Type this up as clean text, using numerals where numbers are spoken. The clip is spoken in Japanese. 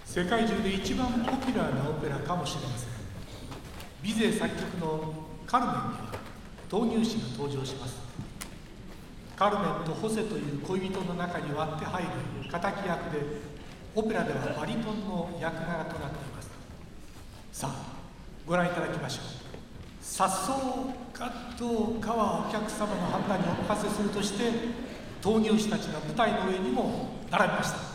世界中で一番ポピュラーなオペラかもしれません。ビゼ作曲のカルメンには闘牛士が登場します。カルメンとホセという恋人の中に割って入る敵役で、オペラではバリトンの役柄となっています。さあご覧いただきましょう。颯爽かどうかはお客様の判断にお任せするとして、闘牛士たちが舞台の上にも並びました。